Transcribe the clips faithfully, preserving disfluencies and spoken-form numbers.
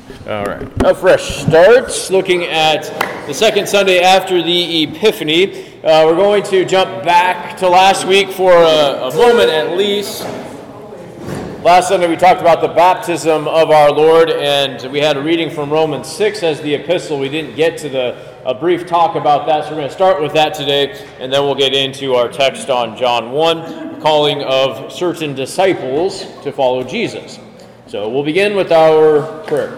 All right. A fresh start, looking at the second Sunday after the Epiphany. Uh, we're going to jump back to last week for a, a moment at least. Last Sunday we talked about the baptism of our Lord, and we had a reading from Romans six as the epistle. We didn't get to the a brief talk about that, so we're going to start with that today, and then we'll get into our text on John one, the calling of certain disciples to follow Jesus. So we'll begin with our prayer.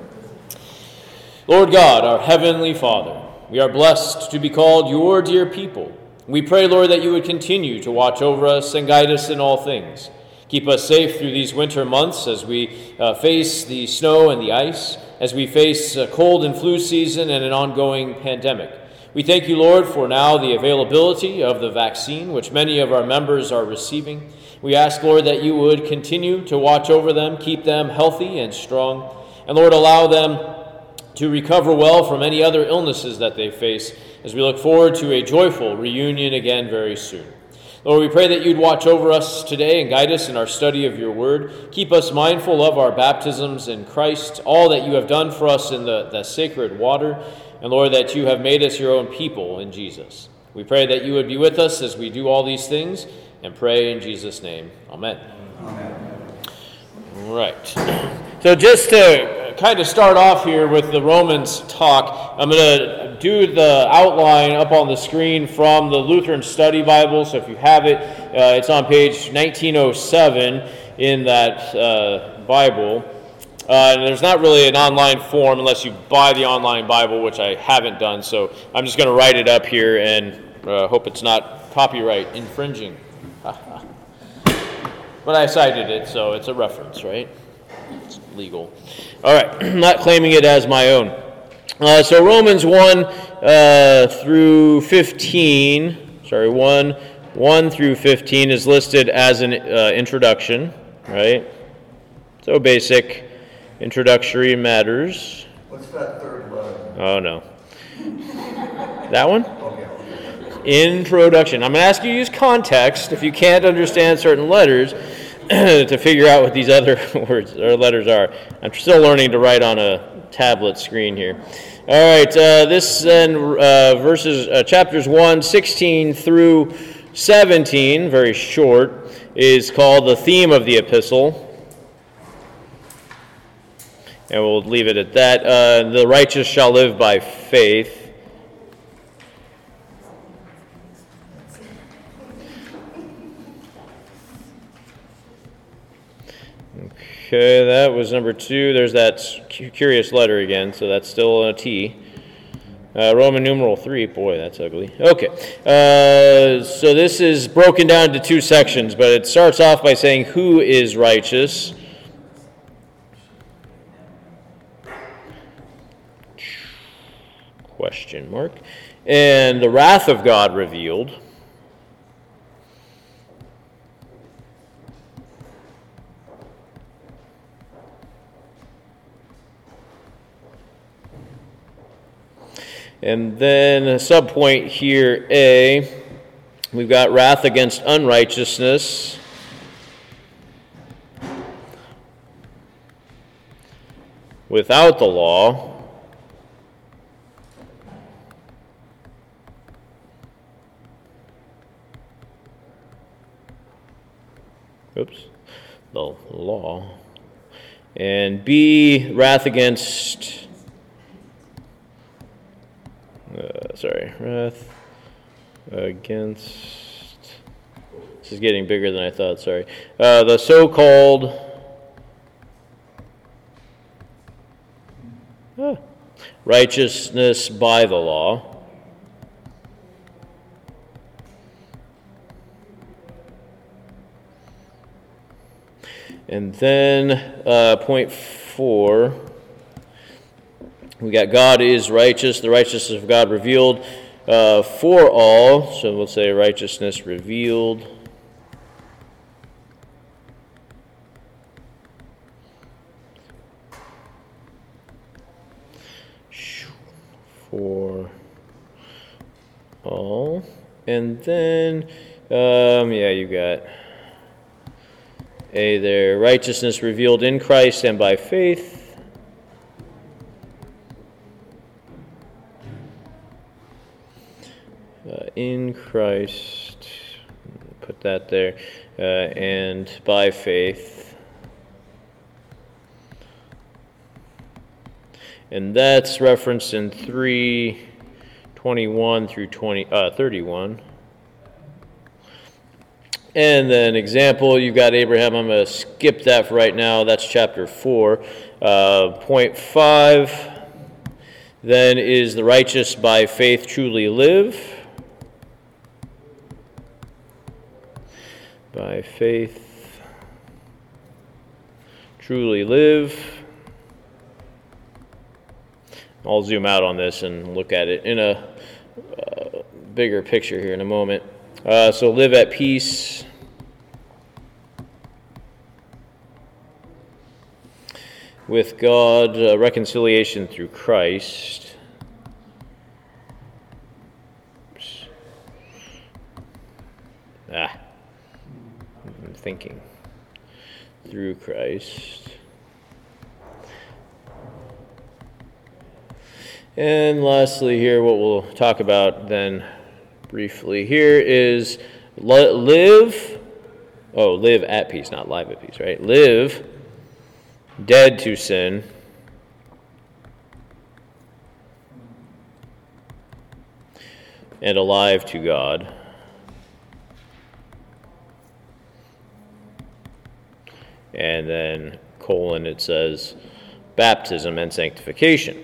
Lord God, our heavenly Father, we are blessed to be called your dear people. We pray, Lord, that you would continue to watch over us and guide us in all things. Keep us safe through these winter months as we uh, face the snow and the ice, as we face a cold and flu season and an ongoing pandemic. We thank you, Lord, for now the availability of the vaccine, which many of our members are receiving. We ask, Lord, that you would continue to watch over them, keep them healthy and strong, and, Lord, allow them to recover well from any other illnesses that they face as we look forward to a joyful reunion again very soon. Lord, we pray that you'd watch over us today and guide us in our study of your word. Keep us mindful of our baptisms in Christ, all that you have done for us in the, the sacred water, and Lord, that you have made us your own people in Jesus. We pray that you would be with us as we do all these things, and pray in Jesus' name. Amen. Amen. All right. So just to kind of start off here with the Romans talk, I'm going to do the outline up on the screen from the Lutheran Study Bible. So if you have it, uh, it's on page nineteen oh seven in that uh, Bible. Uh, and there's not really an online form unless you buy the online Bible, which I haven't done. So I'm just going to write it up here and uh, hope it's not copyright infringing. But I cited it, so it's a reference, right? It's legal. All right, I'm not claiming it as my own. Uh, so Romans one uh, through fifteen, sorry, one, one through fifteen is listed as an uh, introduction, right? So basic introductory matters. What's that third letter? Oh, no. That one? Okay. Introduction. I'm going to ask you to use context if you can't understand certain letters to figure out what these other words or letters are. I'm still learning to write on a tablet screen here. All right, uh, this then uh, verses uh, chapters one, sixteen through seventeen, very short, is called the theme of the epistle. And we'll leave it at that. Uh, the righteous shall live by faith. Okay, that was number two. There's that curious letter again, so that's still a T. Uh, Roman numeral three, boy, that's ugly. Okay, uh, so this is broken down into two sections, but it starts off by saying, who is righteous? Question mark. And the wrath of God revealed. And then a subpoint here, A, we've got wrath against unrighteousness. Without the law. Oops, the law. And B, wrath against Uh, sorry, wrath against, this is getting bigger than I thought, sorry. Uh, the so-called ah, righteousness by the law. And then uh, point four. We got God is righteous, the righteousness of God revealed uh, for all. So we'll say righteousness revealed. For all. And then, um, yeah, you got A there. Righteousness revealed in Christ and by faith. in Christ, put that there, uh, and by faith. And that's referenced in three twenty-one through twenty, uh, thirty-one. And then example, you've got Abraham. I'm going to skip that for right now. That's chapter four. Uh, point five, then is the righteous by faith truly live. By faith truly live. I'll zoom out on this and look at it in a uh, bigger picture here in a moment. Uh, so live at peace with God, uh, reconciliation through Christ. Oops. Ah, I'm thinking. Through Christ. And lastly here, what we'll talk about then briefly here is live, oh, live at peace, not live at peace, right? Live dead to sin, and alive to God. And then colon, it says baptism and sanctification.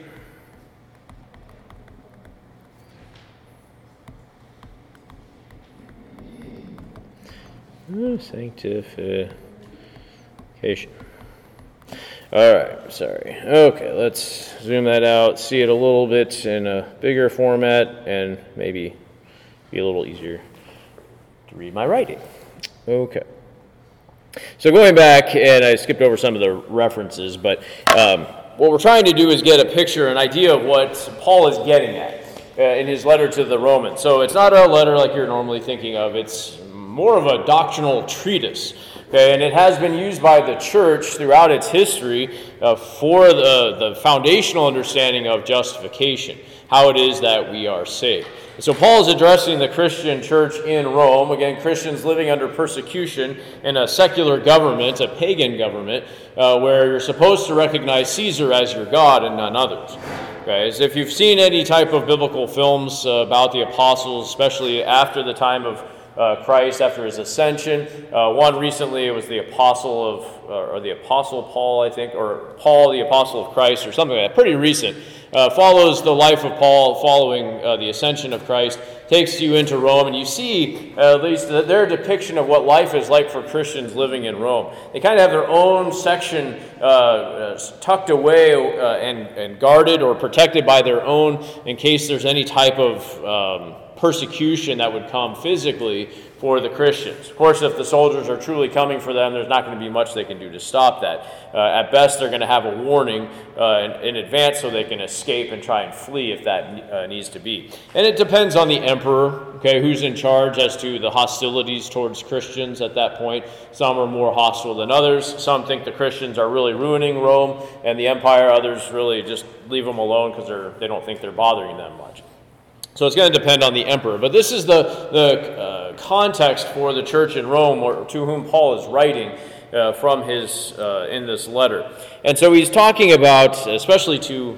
Sanctification. All right, sorry. Okay, let's zoom that out, see it a little bit in a bigger format, and maybe be a little easier to read my writing. Okay. So going back, and I skipped over some of the references, but um, what we're trying to do is get a picture, an idea of what Paul is getting at uh, in his letter to the Romans. So it's not a letter like you're normally thinking of. It's more of a doctrinal treatise. Okay, and it has been used by the church throughout its history uh, for the, the foundational understanding of justification, how it is that we are saved. And so Paul is addressing the Christian church in Rome, again, Christians living under persecution in a secular government, a pagan government, uh, where you're supposed to recognize Caesar as your God and none others. Okay, as if you've seen any type of biblical films uh, about the apostles, especially after the time of Uh, Christ after his ascension. Uh, one recently, it was the apostle of, uh, or the apostle Paul, I think, or Paul, the apostle of Christ, or something like that. Pretty recent. Uh, follows the life of Paul following uh, the ascension of Christ. Takes you into Rome, and you see uh, at least their depiction of what life is like for Christians living in Rome. They kind of have their own section uh, uh, tucked away uh, and, and guarded or protected by their own in case there's any type of um, persecution that would come physically for the Christians. Of course, if the soldiers are truly coming for them, there's not going to be much they can do to stop that. Uh, at best, they're going to have a warning uh, in, in advance so they can escape and try and flee if that uh, needs to be. And it depends on the emperor, okay, who's in charge as to the hostilities towards Christians at that point. Some are more hostile than others. Some think the Christians are really ruining Rome and the empire. Others really just leave them alone because they're they don't think they're bothering them much. So it's going to depend on the emperor. But this is the, the uh, context for the church in Rome, or to whom Paul is writing uh, from his uh, in this letter. And so he's talking about, especially to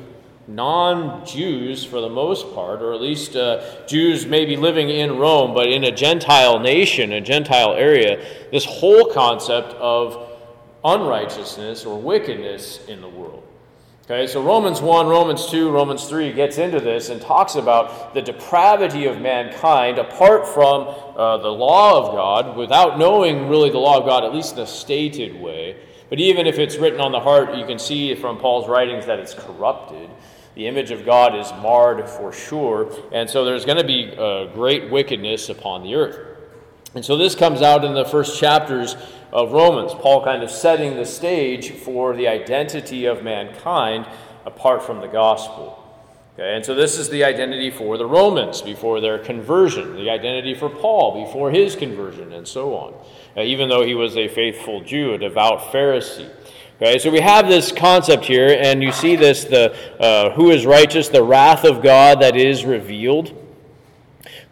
non-Jews for the most part, or at least uh, Jews maybe living in Rome, but in a Gentile nation, a Gentile area, this whole concept of unrighteousness or wickedness in the world. Okay, so Romans one, Romans two, Romans three gets into this and talks about the depravity of mankind apart from uh, the law of God, without knowing really the law of God, at least in a stated way. But even if it's written on the heart, you can see from Paul's writings that it's corrupted. The image of God is marred for sure, and so there's going to be uh, great wickedness upon the earth. And so this comes out in the first chapters of Romans, Paul kind of setting the stage for the identity of mankind apart from the gospel. Okay, and so this is the identity for the Romans before their conversion, the identity for Paul before his conversion, and so on, uh, even though he was a faithful Jew, a devout Pharisee. Okay, so we have this concept here, and you see this, the uh, who is righteous, the wrath of God that is revealed.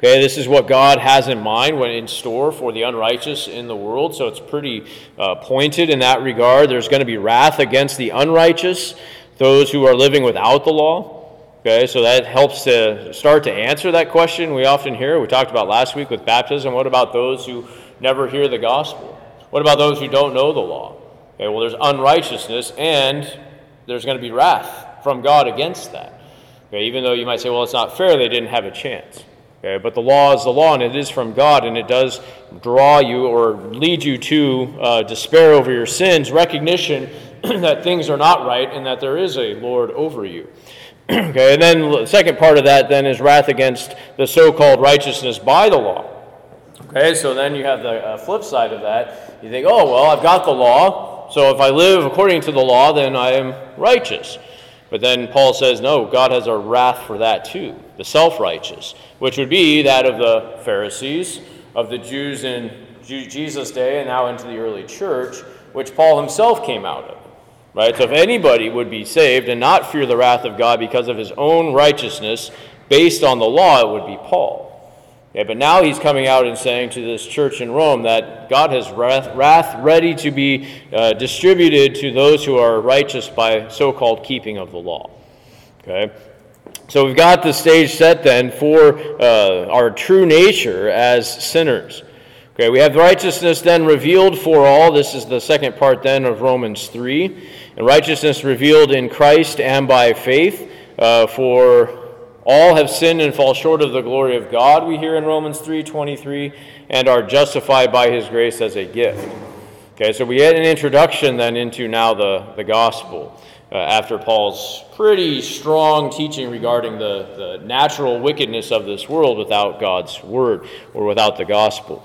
Okay, this is what God has in mind when in store for the unrighteous in the world, so it's pretty uh, pointed in that regard. There's going to be wrath against the unrighteous, those who are living without the law. Okay, so that helps to start to answer that question we often hear. We talked about last week with baptism. What about those who never hear the gospel? What about those who don't know the law? Okay, well, there's unrighteousness, and there's going to be wrath from God against that. Okay, even though you might say, well, it's not fair, they didn't have a chance. Okay, but the law is the law, and it is from God, and it does draw you or lead you to uh, despair over your sins, recognition that things are not right, and that there is a Lord over you. Okay, and then the second part of that then is wrath against the so-called righteousness by the law. Okay, so then you have the uh, flip side of that. You think, oh, well, I've got the law, so if I live according to the law, then I am righteous. But then Paul says, no, God has a wrath for that too, the self-righteous, which would be that of the Pharisees, of the Jews in Jesus' day and now into the early church, which Paul himself came out of. Right? So if anybody would be saved and not fear the wrath of God because of his own righteousness based on the law, it would be Paul. Yeah, but now he's coming out and saying to this church in Rome that God has wrath, wrath ready to be uh, distributed to those who are righteous by so-called keeping of the law. Okay, so we've got the stage set then for uh, our true nature as sinners. Okay, we have righteousness then revealed for all. This is the second part then of Romans three. And righteousness revealed in Christ and by faith uh, for all have sinned and fall short of the glory of God, we hear in Romans three twenty-three, and are justified by his grace as a gift. Okay, so we get an introduction then into now the, the gospel uh, after Paul's pretty strong teaching regarding the, the natural wickedness of this world without God's word or without the gospel.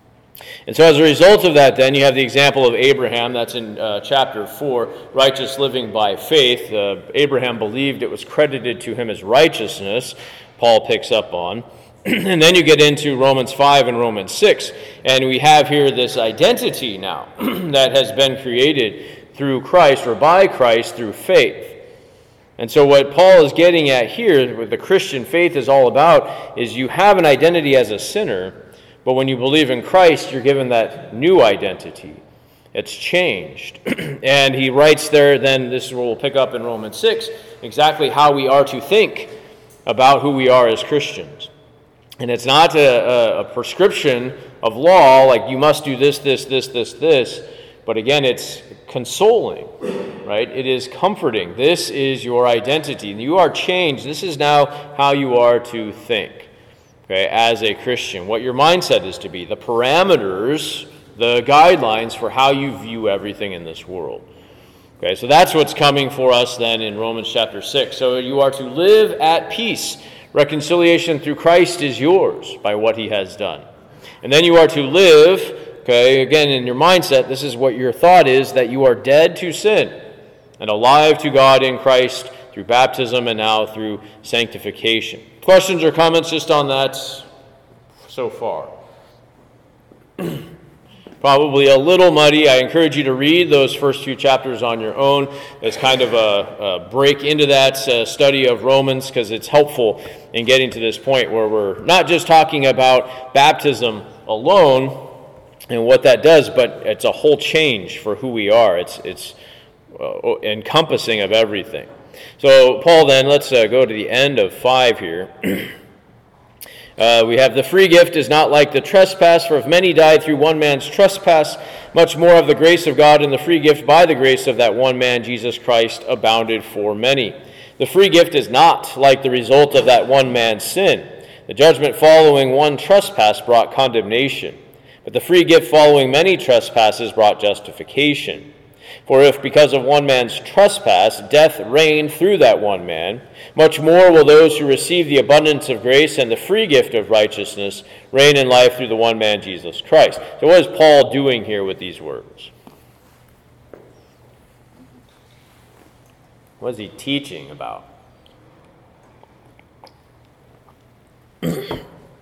And so as a result of that, then, you have the example of Abraham. That's in uh, chapter four, righteous living by faith. Uh, Abraham believed it was credited to him as righteousness, Paul picks up on. And then you get into Romans five and Romans six, and we have here this identity now that has been created through Christ or by Christ through faith. And so what Paul is getting at here, what the Christian faith is all about, is you have an identity as a sinner, but when you believe in Christ, you're given that new identity. It's changed. And he writes there, then this we'll pick up in Romans six, exactly how we are to think about who we are as Christians. And it's not a, a prescription of law, like you must do this, this, this, this, this. But again, it's consoling, right? It is comforting. This is your identity. You are changed. This is now how you are to think. Okay, as a Christian, what your mindset is to be, the parameters, the guidelines for how you view everything in this world. Okay, so that's what's coming for us then in Romans chapter six. So you are to live at peace. Reconciliation through Christ is yours by what he has done. And then you are to live, okay, again in your mindset, this is what your thought is, that you are dead to sin and alive to God in Christ through baptism and now through sanctification. Questions or comments just on that so far? Probably a little muddy. I encourage you to read those first few chapters on your own as kind of a, a break into that uh, study of Romans, because it's helpful in getting to this point where we're not just talking about baptism alone and what that does, but it's a whole change for who we are. It's, it's uh, encompassing of everything. So Paul then, let's uh, go to the end of five here. uh, we have the free gift is not like the trespass, for if many died through one man's trespass, much more of the grace of God and the free gift by the grace of that one man, Jesus Christ, abounded for many. The free gift is not like the result of that one man's sin. The judgment following one trespass brought condemnation, but the free gift following many trespasses brought justification. For if because of one man's trespass death reigned through that one man, much more will those who receive the abundance of grace and the free gift of righteousness reign in life through the one man, Jesus Christ. So what is Paul doing here with these words? What is he teaching about? It's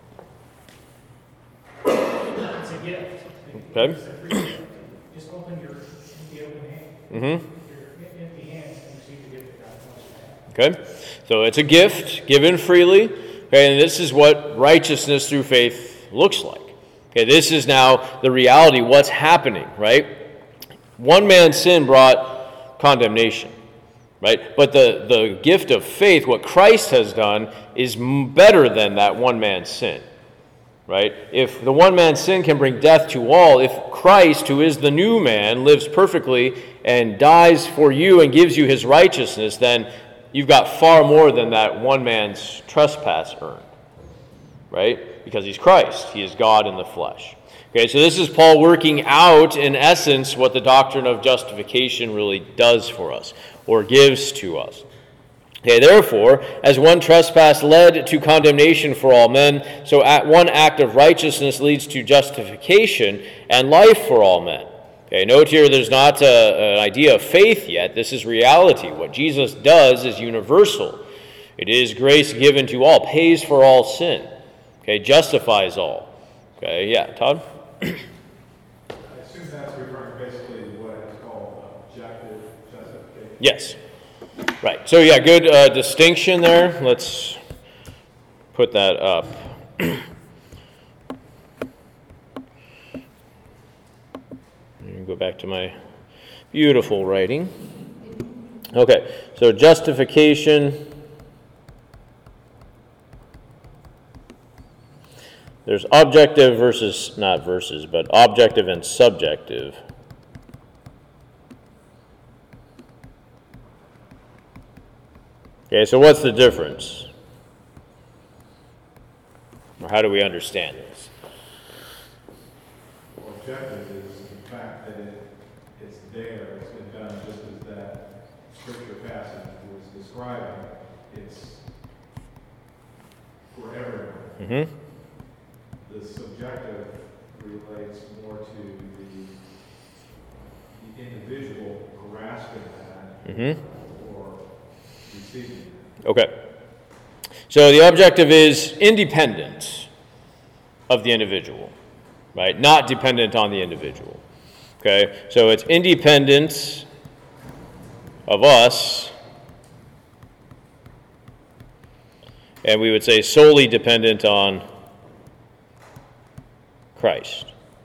a gift. Okay. It's a free gift. Just open your empty open hand. Mm-hmm. Your empty hand and receive the gift that God wants you to have. Okay. So it's a gift given freely. Okay, and this is what righteousness through faith looks like. Okay, this is now the reality, what's happening, right? One man's sin brought condemnation, right? But the, the gift of faith, what Christ has done, is better than that one man's sin, right? If the one man's sin can bring death to all, if Christ, who is the new man, lives perfectly and dies for you and gives you his righteousness, then you've got far more than that one man's trespass earned, right? Because he's Christ. He is God in the flesh. Okay, so this is Paul working out, in essence, what the doctrine of justification really does for us, or gives to us. Okay, therefore, as one trespass led to condemnation for all men, so at one act of righteousness leads to justification and life for all men. Okay, note here there's not a, an idea of faith yet. This is reality. What Jesus does is universal. It is grace given to all, pays for all sin. Okay, justifies all. Okay, yeah, Todd? I assume that's referring basically to what is called objective justification. Yes. Right. So, yeah, good uh, distinction there. Let's put that up. Go back to my beautiful writing. Okay, so justification. There's objective versus, not versus, but objective and subjective. Okay, so what's the difference? Or how do we understand this? Well, objective is the fact that it, it's there, it's been done just as that scripture passage was describing. It's for everyone. Mm-hmm. The subjective relates more to the, the individual grasping that Mm-hmm. or receiving it. Okay. So the objective is independent of the individual, right? Not dependent on the individual. Okay? So it's independent of us, and we would say solely dependent on Christ.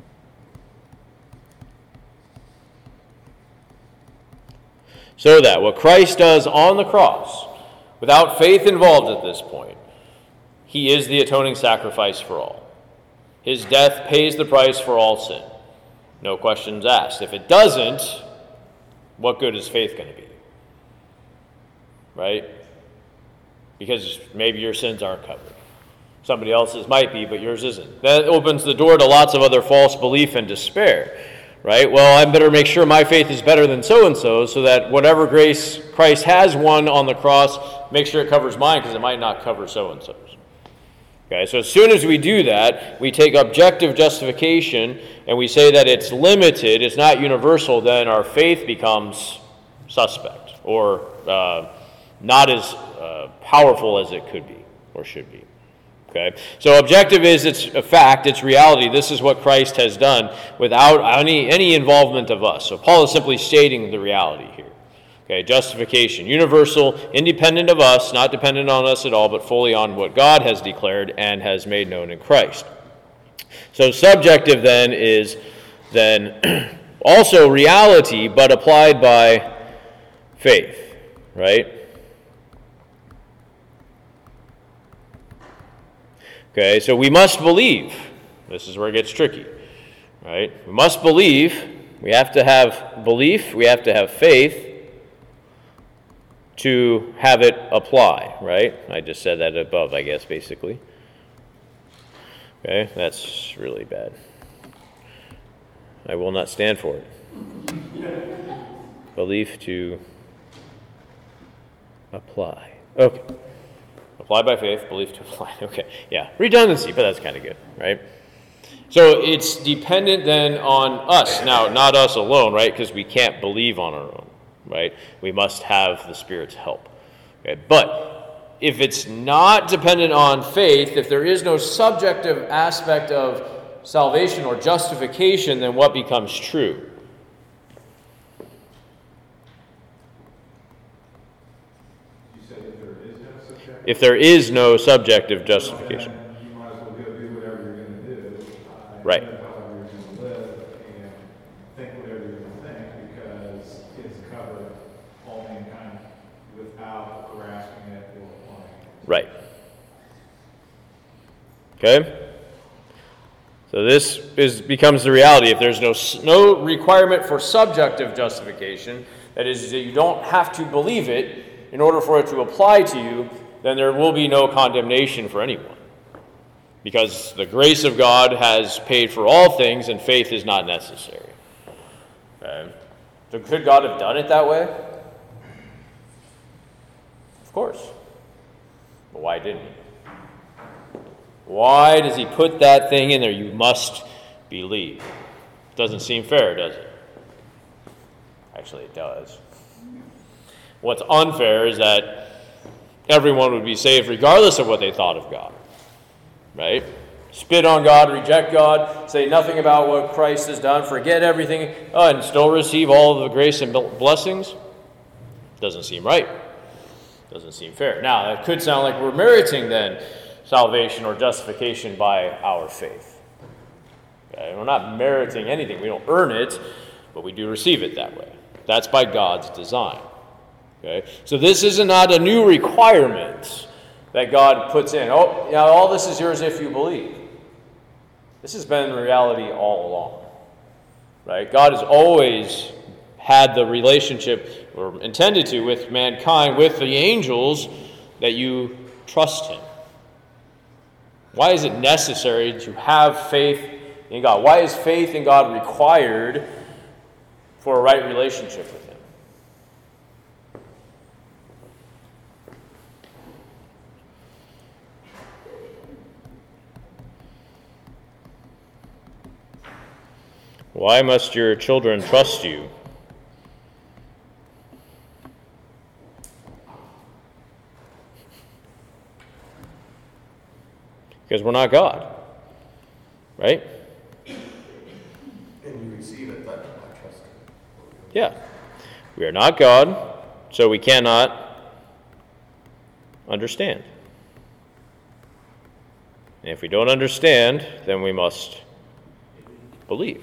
So that what Christ does on the cross, without faith involved at this point, he is the atoning sacrifice for all. His death pays the price for all sin. No questions asked. If it doesn't, what good is faith going to be? Right? Because maybe your sins aren't covered. Somebody else's might be, but yours isn't. That opens the door to lots of other false belief and despair. Right? Well, I better make sure my faith is better than so-and-so, so that whatever grace Christ has won on the cross, make sure it covers mine, because it might not cover so-and-so's. Okay, so as soon as we do that, we take objective justification, and we say that it's limited, it's not universal, then our faith becomes suspect, or uh, not as uh, powerful as it could be, or should be. Okay, so objective is it's a fact, it's reality. This is what Christ has done without any, any involvement of us. So Paul is simply stating the reality here. Okay, justification, universal, independent of us, not dependent on us at all, but fully on what God has declared and has made known in Christ. So subjective then is then also reality, but applied by faith, right? Okay, so we must believe. This is where it gets tricky, right? We must believe. We have to have belief. We have to have faith to have it apply, right? I just said that above, I guess, basically. Okay, that's really bad. I will not stand for it. Belief to apply. Okay. Apply by faith, belief to apply. Okay, yeah. Redundancy, but that's kind of good, right? So it's dependent then on us. Now, not us alone, right? Because we can't believe on our own, right? We must have the Spirit's help. Okay? But if it's not dependent on faith, if there is no subjective aspect of salvation or justification, then what becomes true? You said if there is no if there is no subjective justification. Then you might as well go do whatever you're going to do. uh, and Right. live however you're going to live, and think whatever you're going to think, because it's covered all mankind without grasping it or applying it. Right. Okay? So this is becomes the reality. If there's no no requirement for subjective justification, that is, that you don't have to believe it in order for it to apply to you, then there will be no condemnation for anyone. Because the grace of God has paid for all things, and faith is not necessary. Okay? So could God have done it that way? Of course. But why didn't he? Why does he put that thing in there? You must believe. Doesn't seem fair, does it? Actually, it does. What's unfair is that everyone would be saved regardless of what they thought of God. Right? Spit on God, reject God, say nothing about what Christ has done, forget everything, oh, and still receive all of the grace and blessings? Doesn't seem right. Doesn't seem fair. Now, that could sound like we're meriting then salvation or justification by our faith. Okay? We're not meriting anything. We don't earn it, but we do receive it that way. That's by God's design. Okay? So this is not a new requirement that God puts in. Oh, now all this is yours if you believe. This has been reality all along. Right? God has always had the relationship, or intended to, with mankind, with the angels, that you trust him. Why is it necessary to have faith in God? Why is faith in God required for a right relationship with him? Why must your children trust you? Because we're not God, right? And you receive it then by trusting. Yeah. We are not God, so we cannot understand. And if we don't understand, then we must believe.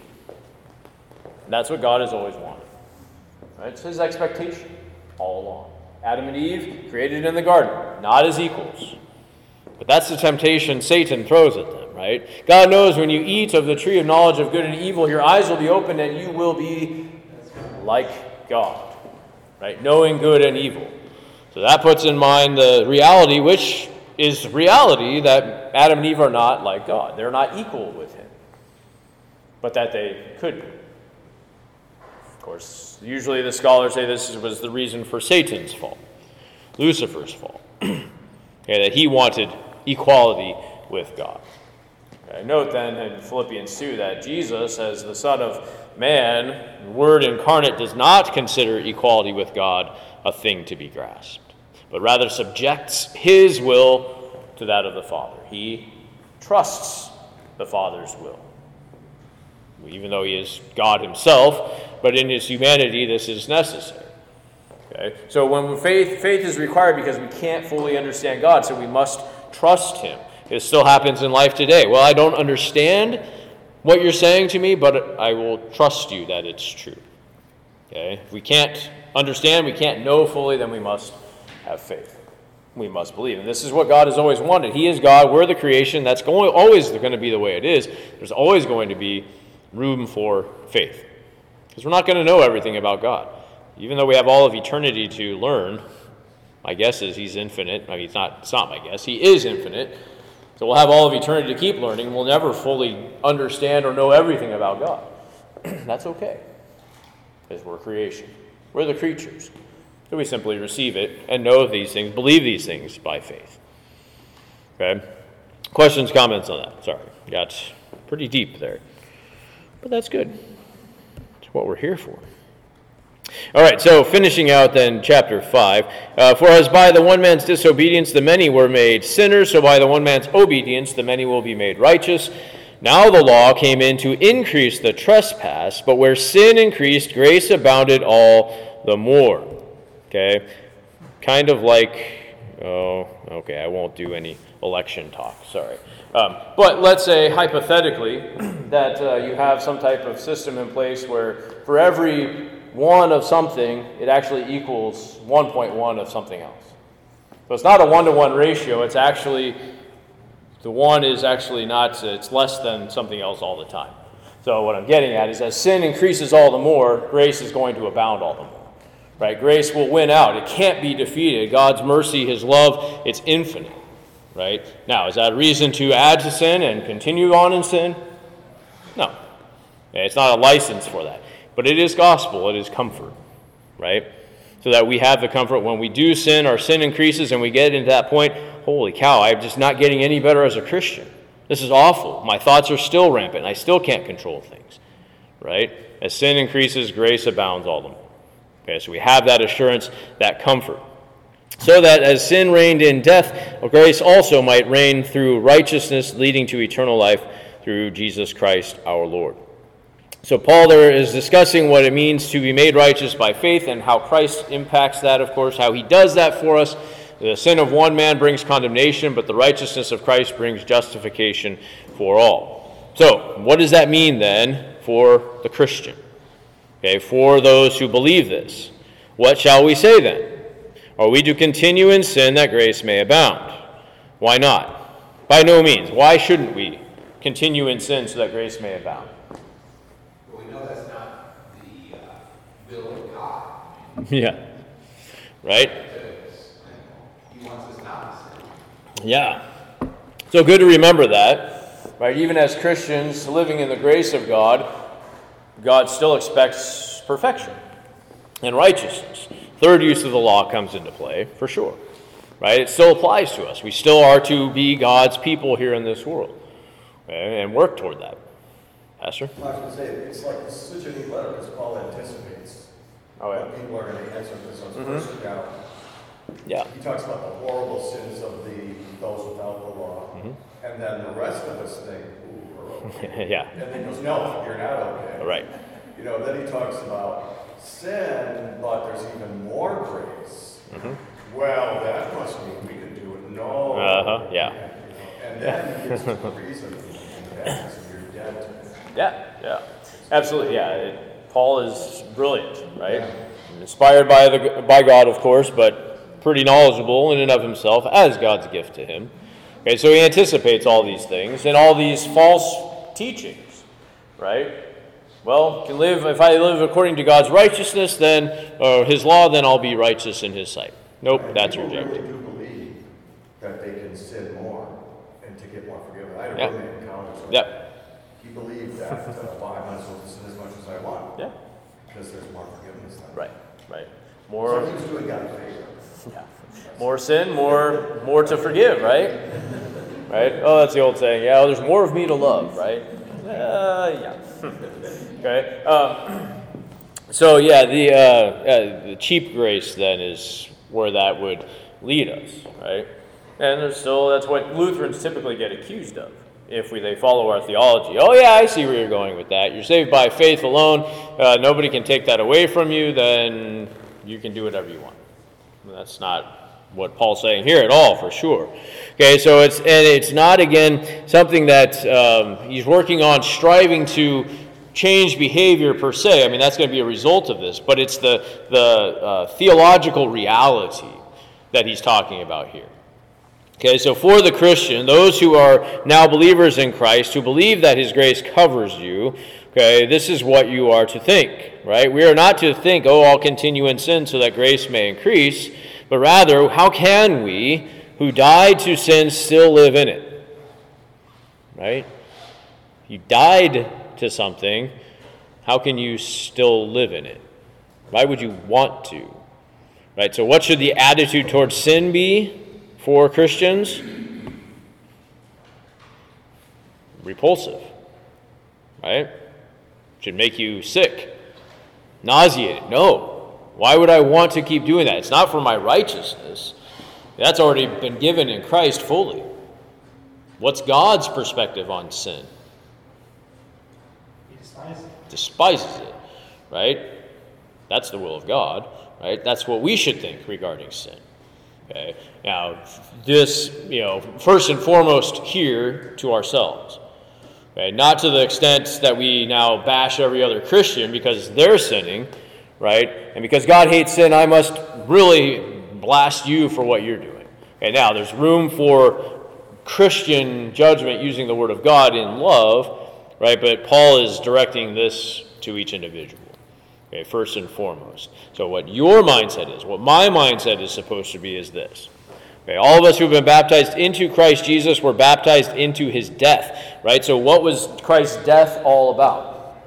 And that's what God has always wanted. Right? It's his expectation all along. Adam and Eve created in the garden, not as equals. But that's the temptation Satan throws at them, right? God knows when you eat of the tree of knowledge of good and evil, your eyes will be opened and you will be like God, right? Knowing good and evil. So that puts in mind the reality, which is reality, that Adam and Eve are not like God. They're not equal with him, but that they could be. Of course, usually the scholars say this was the reason for Satan's fall, Lucifer's fall. Okay, that he wanted equality with God. Okay, note then in Philippians two that Jesus, as the Son of Man, Word incarnate, does not consider equality with God a thing to be grasped, but rather subjects his will to that of the Father. He trusts the Father's will, even though he is God himself, but in his humanity this is necessary. Okay? So when faith, faith is required because we can't fully understand God, so we must trust him. It still happens in life today. Well, I don't understand what you're saying to me, but I will trust you that it's true. Okay? If we can't understand, we can't know fully, then we must have faith. We must believe. And this is what God has always wanted. He is God. We're the creation. That's going, always going to be the way it is. There's always going to be room for faith. Because we're not going to know everything about God. Even though we have all of eternity to learn, my guess is he's infinite. I mean, it's not, it's not my guess. He is infinite. So we'll have all of eternity to keep learning. We'll never fully understand or know everything about God. That's okay. Because we're creation. We're the creatures. So we simply receive it and know these things, believe these things by faith. Okay? Questions, comments on that? Sorry. Got pretty deep there. But that's good. It's what we're here for. All right, so finishing out then chapter five. Uh, For as by the one man's disobedience the many were made sinners, so by the one man's obedience the many will be made righteous. Now the law came in to increase the trespass, but where sin increased, grace abounded all the more. Okay? Kind of like Oh, okay, I won't do any election talk, sorry. Um, but let's say, hypothetically, that uh, you have some type of system in place where for every one of something, it actually equals one point one of something else. So it's not a one-to-one ratio, it's actually, the one is actually not, it's less than something else all the time. So what I'm getting at is as sin increases all the more, grace is going to abound all the more. Right? Grace will win out. It can't be defeated. God's mercy, his love, it's infinite. Right? Now, is that a reason to add to sin and continue on in sin? No. It's not a license for that. But it is gospel. It is comfort. Right? So that we have the comfort when we do sin, our sin increases, and we get into that point, holy cow, I'm just not getting any better as a Christian. This is awful. My thoughts are still rampant. I still can't control things. Right? As sin increases, grace abounds all the more. Okay, so we have that assurance, that comfort. So that as sin reigned in death, grace also might reign through righteousness, leading to eternal life through Jesus Christ our Lord. So Paul there is discussing what it means to be made righteous by faith and how Christ impacts that, of course, how he does that for us. The sin of one man brings condemnation, but the righteousness of Christ brings justification for all. So what does that mean then for the Christian? Okay, for those who believe this, what shall we say then? Are we to continue in sin that grace may abound? Why not? By no means. Why shouldn't we continue in sin so that grace may abound? Well, we know that's not the uh, will of God. Yeah. Right? He wants us not to sin. Yeah. So good to remember that. Right? Even as Christians living in the grace of God, God still expects perfection and righteousness. Third use of the law comes into play, for sure. Right? It still applies to us. We still are to be God's people here in this world. Okay? And work toward that. Pastor? I was going to say, it's like this is such a neat letter because Paul anticipates Oh, yeah. what people are going to answer this on Mhm. first account. Yeah. He talks about the horrible sins of the those without the law. Mhm. And then the rest of us think, ooh, we're okay. Yeah. And then he goes, no, you're not okay. Right. You know, then he talks about sin, but there's even more grace. Mhm. Well, that must mean we can do it. No. Uh-huh, yeah. You know, and then he gives us the reason, and that is you're dead to me. Yeah, yeah. Absolutely, yeah. It, Paul is brilliant, right? Inspired by the by God, of course, but pretty knowledgeable in and of himself as God's gift to him. Okay, so he anticipates all these things and all these false teachings, right? Well, can live if I live according to God's righteousness, then or his law, then I'll be righteous in his sight. Nope, And that's people rejected. really do believe that they can sin more and to get more forgiven. I had a Yeah. roommate in college. where Yep. He believed that, uh, well, I might as well sin as much as I want. Yeah. Because there's more forgiveness then. Right, right. So More he was doing God a favor. yeah. More sin, more more to forgive, right? Right? Oh, that's the old saying. Yeah, well, there's more of me to love, right? Uh, yeah. Okay. Um, so yeah, the uh, uh, the cheap grace then is where that would lead us, right? And there's still that's what Lutherans typically get accused of if we they follow our theology. Oh yeah, I see where you're going with that. You're saved by faith alone. Uh, nobody can take that away from you. Then you can do whatever you want. That's not what Paul's saying here at all, for sure. Okay, so it's and it's not again something that um, he's working on, striving to change behavior per se. I mean, that's going to be a result of this, but it's the the uh, theological reality that he's talking about here. Okay, so for the Christian, those who are now believers in Christ, who believe that his grace covers you, okay, this is what you are to think, right? We are not to think, oh, I'll continue in sin so that grace may increase, but rather, how can we, who died to sin, still live in it? Right? You died to something, how can you still live in it? Why would you want to? Right? So what should the attitude towards sin be for Christians? Repulsive. Right? Should make you sick. Nauseated. No. Why would I want to keep doing that? It's not for my righteousness. That's already been given in Christ fully. What's God's perspective on sin? He despises it. Despises it, right? That's the will of God, right? That's what we should think regarding sin. Okay? Now, this, you know, first and foremost here to ourselves. Okay? Not to the extent that we now bash every other Christian because they're sinning, right? And because God hates sin, I must really blast you for what you're doing. Okay? Now, there's room for Christian judgment using the Word of God in love, right? But Paul is directing this to each individual, okay, first and foremost. So what your mindset is, what my mindset is supposed to be is this. Okay, all of us who have been baptized into Christ Jesus were baptized into his death, right? So what was Christ's death all about?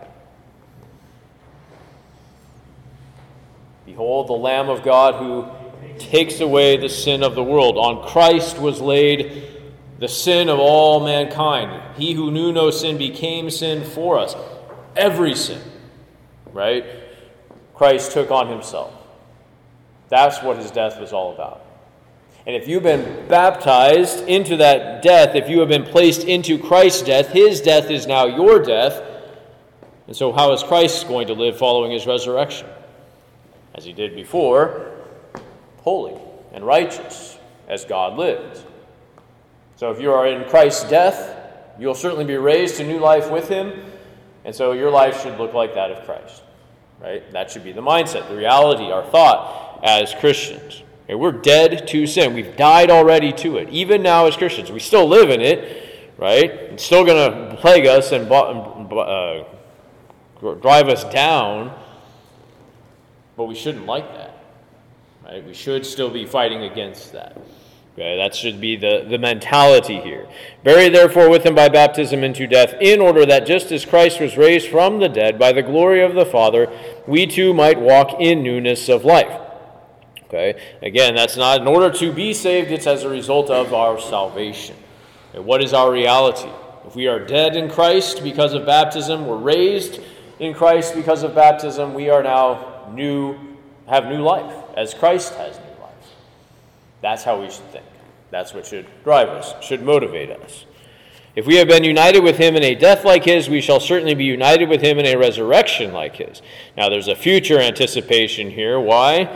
Behold, the Lamb of God who takes away the sin of the world. On Christ was laid the sin of all mankind. He who knew no sin became sin for us. Every sin, right? Christ took on himself. That's what his death was all about. And if you've been baptized into that death, if you have been placed into Christ's death, his death is now your death. And so how is Christ going to live following his resurrection? As he did before, holy and righteous, as God lived. So if you are in Christ's death, you'll certainly be raised to new life with him, and so your life should look like that of Christ, right? That should be the mindset, the reality, our thought as Christians. Okay, we're dead to sin. We've died already to it. Even now as Christians, we still live in it, right? It's still going to plague us and uh, drive us down, but we shouldn't like that, right? We should still be fighting against that. Okay, that should be the, the mentality here. Buried therefore with him by baptism into death, in order that just as Christ was raised from the dead by the glory of the Father, we too might walk in newness of life. Okay, again, that's not in order to be saved, it's as a result of our salvation. Okay, what is our reality? If we are dead in Christ because of baptism, we're raised in Christ because of baptism, we are now new, have new life, as Christ has new life. That's how we should think. That's what should drive us, should motivate us. If we have been united with him in a death like his, we shall certainly be united with him in a resurrection like his. Now, there's a future anticipation here. Why?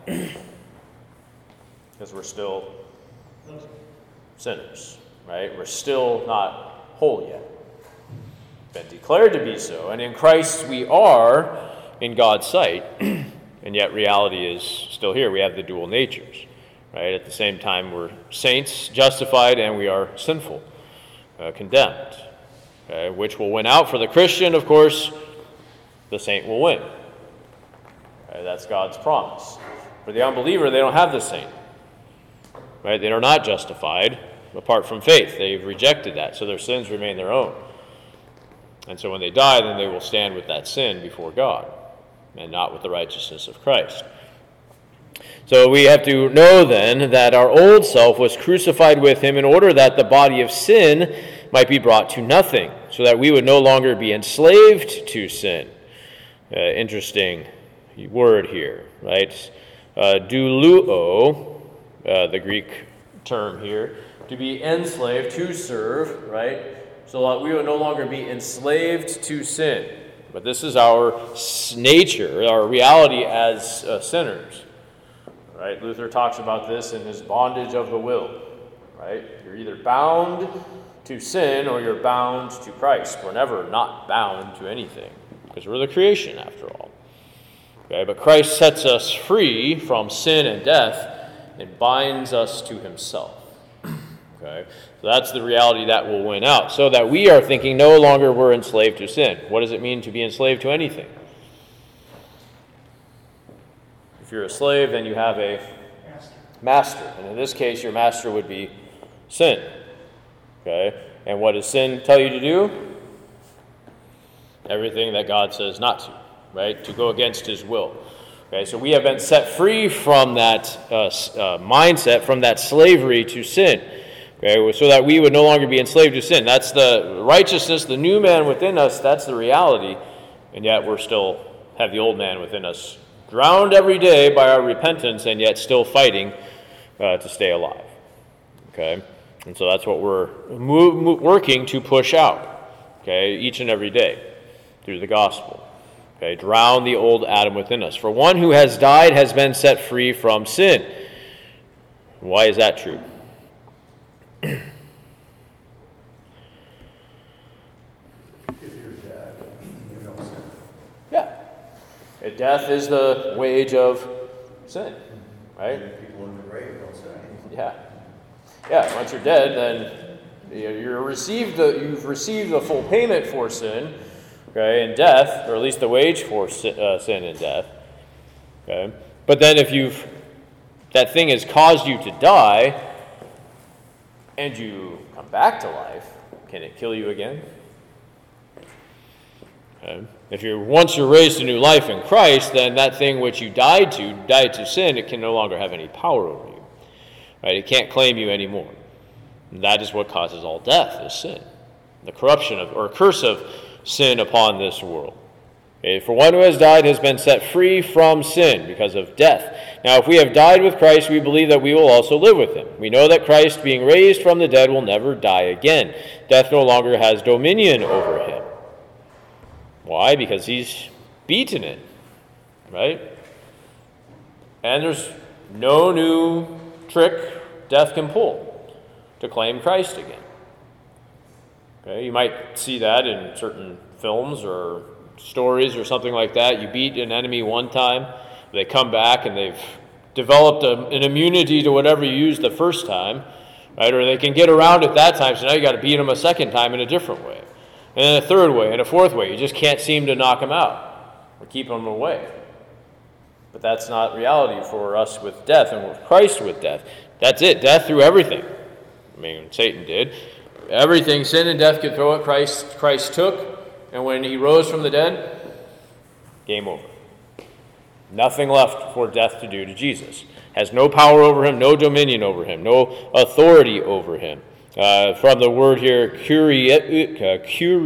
Because we're still sinners, right? We're still not whole yet. Been declared to be so. And in Christ we are in God's sight. And yet reality is still here. We have the dual natures. Right? At the same time, we're saints, justified, and we are sinful, uh, condemned. Okay? Which will win out for the Christian, of course, the saint will win. Okay? That's God's promise. For the unbeliever, they don't have the saint. Right? They are not justified apart from faith. They've rejected that, so their sins remain their own. And so when they die, then they will stand with that sin before God, and not with the righteousness of Christ. So we have to know then that our old self was crucified with him in order that the body of sin might be brought to nothing, so that we would no longer be enslaved to sin. Uh, interesting word here, right? Uh, doulouo, uh, the Greek term here, to be enslaved, to serve, right? So that we would no longer be enslaved to sin. But this is our nature, our reality as uh, sinners. Right? Luther talks about this in his Bondage of the Will. Right? You're either bound to sin or you're bound to Christ. We're never not bound to anything because we're the creation after all. Okay? But Christ sets us free from sin and death and binds us to himself. Okay? So that's the reality that will win out. So that we are thinking no longer we're enslaved to sin. What does it mean to be enslaved to anything? If you're a slave, then you have a master. master. And in this case, your master would be sin. Okay? And what does sin tell you to do? Everything that God says not to. Right? To go against his will. Okay? So we have been set free from that uh, uh, mindset, from that slavery to sin. Okay? So that we would no longer be enslaved to sin. That's the righteousness, the new man within us. That's the reality. And yet we're still have the old man within us, drowned every day by our repentance, and yet still fighting uh, to stay alive. Okay? And so that's what we're mo- mo- working to push out, okay, each and every day through the gospel. Okay? Drown the old Adam within us. For one who has died has been set free from sin. Why is that true? If you're dead, you don't sin. Yeah. Death is the wage of sin, right? People in the grave don't sin. Yeah. Yeah, once you're dead, then you're received the, you've received the full payment for sin, okay, and death, or at least the wage for sin, uh, sin and death. Okay? But then if you've, that thing has caused you to die, and you come back to life, can it kill you again? Okay. If you're once you're raised to new life in Christ, then that thing which you died to, died to sin, it can no longer have any power over you. Right? It can't claim you anymore. And that is what causes all death, is sin. The corruption of, or curse of sin upon this world. Okay? For one who has died has been set free from sin because of death. Now, if we have died with Christ, we believe that we will also live with him. We know that Christ, being raised from the dead, will never die again. Death no longer has dominion over him. Why? Because he's beaten it, right? And there's no new trick death can pull to claim Christ again. Okay, you might see that in certain films or stories or something like that. You beat an enemy one time, they come back and they've developed a, an immunity to whatever you used the first time, right? Or they can get around it that time, so now you got to beat them a second time in a different way. And then a third way, and a fourth way. You just can't seem to knock them out or keep them away. But that's not reality for us with death and with Christ with death. That's it. Death threw everything. I mean, Satan did. Everything sin and death could throw at Christ, Christ took. And when he rose from the dead, game over. Nothing left for death to do to Jesus. Has no power over him, no dominion over him, no authority over him. Uh, from the word here, kuriuo,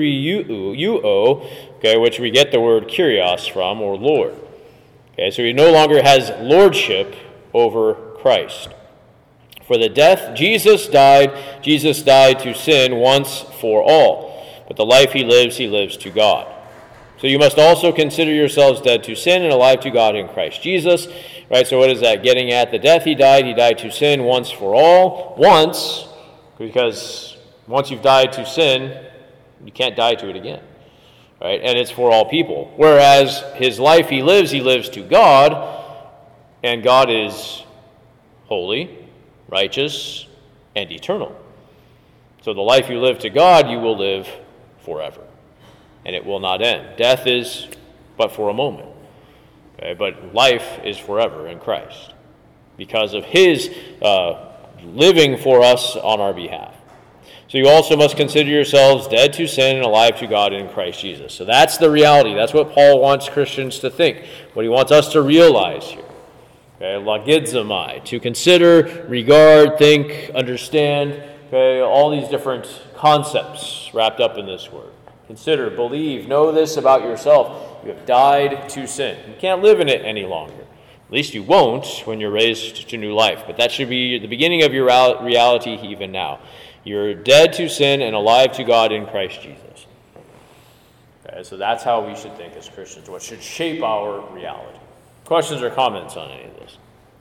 okay, which we get the word kurios from, or Lord. Okay, so he no longer has lordship over Christ. For the death Jesus died, Jesus died to sin once for all. But the life he lives, he lives to God. So you must also consider yourselves dead to sin and alive to God in Christ Jesus. Right, so what is that getting at? The death he died, he died to sin once for all. Once, because once you've died to sin, you can't die to it again. Right? And it's for all people. Whereas his life he lives, he lives to God, and God is holy, righteous, and eternal. So the life you live to God, you will live forever, and it will not end. Death is but for a moment, okay? But life is forever in Christ because of his uh, living for us on our behalf. So you also must consider yourselves dead to sin and alive to God in Christ Jesus. So that's the reality. That's what Paul wants Christians to think, what he wants us to realize here. Okay, logizomai, to consider, regard, think, understand, okay, all these different concepts wrapped up in this word. Consider, believe, know this about yourself. You have died to sin. You can't live in it any longer. At least you won't when you're raised to new life. But that should be the beginning of your reality even now. You're dead to sin and alive to God in Christ Jesus. Okay, so that's how we should think as Christians, what should shape our reality. Questions or comments on any of this?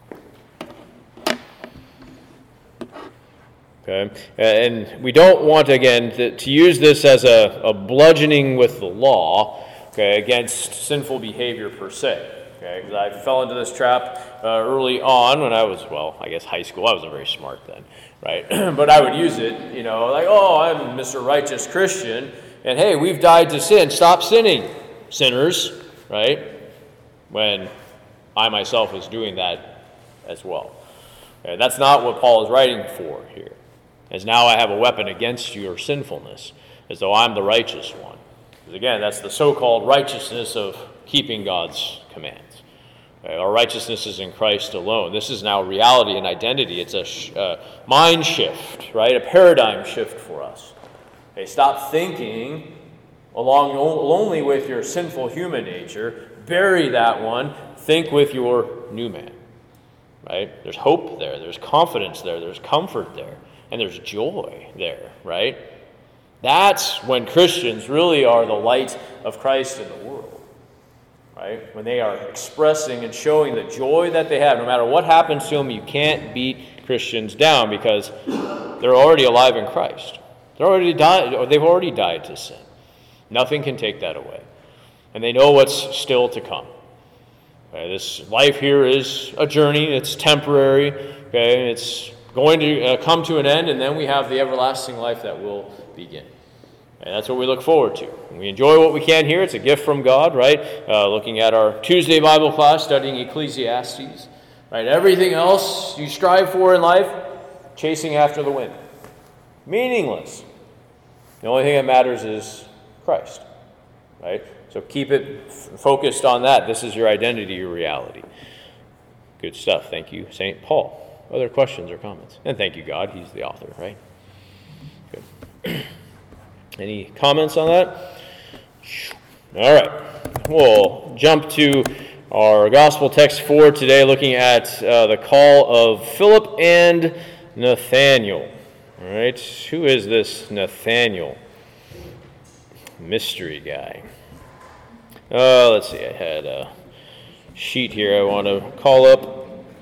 Okay, and we don't want, again, to, to use this as a, a bludgeoning with the law, okay, against sinful behavior per se. Okay, because I fell into this trap uh, early on when I was, well, I guess high school. I wasn't very smart then, right? But I would use it, you know, like, oh, I'm Mister Righteous Christian, and hey, we've died to sin. Stop sinning, sinners, right? When I myself was doing that as well. Okay, that's not what Paul is writing for here. As now I have a weapon against your sinfulness, as though I'm the righteous one. Because again, that's the so-called righteousness of keeping God's commands. Okay, our righteousness is in Christ alone. This is now reality and identity. It's a sh- uh, mind shift, right? A paradigm shift for us. Okay, stop thinking along only with your sinful human nature. Bury that one. Think with your new man. Right? There's hope there. There's confidence there. There's comfort there. And there's joy there, right? That's when Christians really are the light of Christ in the world, right? When they are expressing and showing the joy that they have. No matter what happens to them, you can't beat Christians down because they're already alive in Christ. They're already died, or they've already died to sin. Nothing can take that away. And they know what's still to come. Okay, this life here is a journey. It's temporary. Okay, it's going to uh, come to an end, and then we have the everlasting life that will begin. And that's what we look forward to. We enjoy what we can here. It's a gift from God, right? Uh, looking at our Tuesday Bible class, studying Ecclesiastes. Right? Everything else you strive for in life, chasing after the wind. Meaningless. The only thing that matters is Christ. Right? So keep it f- focused on that. This is your identity, your reality. Good stuff. Thank you, Saint Paul. Other questions or comments? And thank you, God. He's the author, right? Good. Any comments on that? All right. We'll jump to our gospel text for today, looking at uh, the call of Philip and Nathanael. All right. Who is this Nathanael? Mystery guy. Uh, let's see. I had a sheet here I want to call up.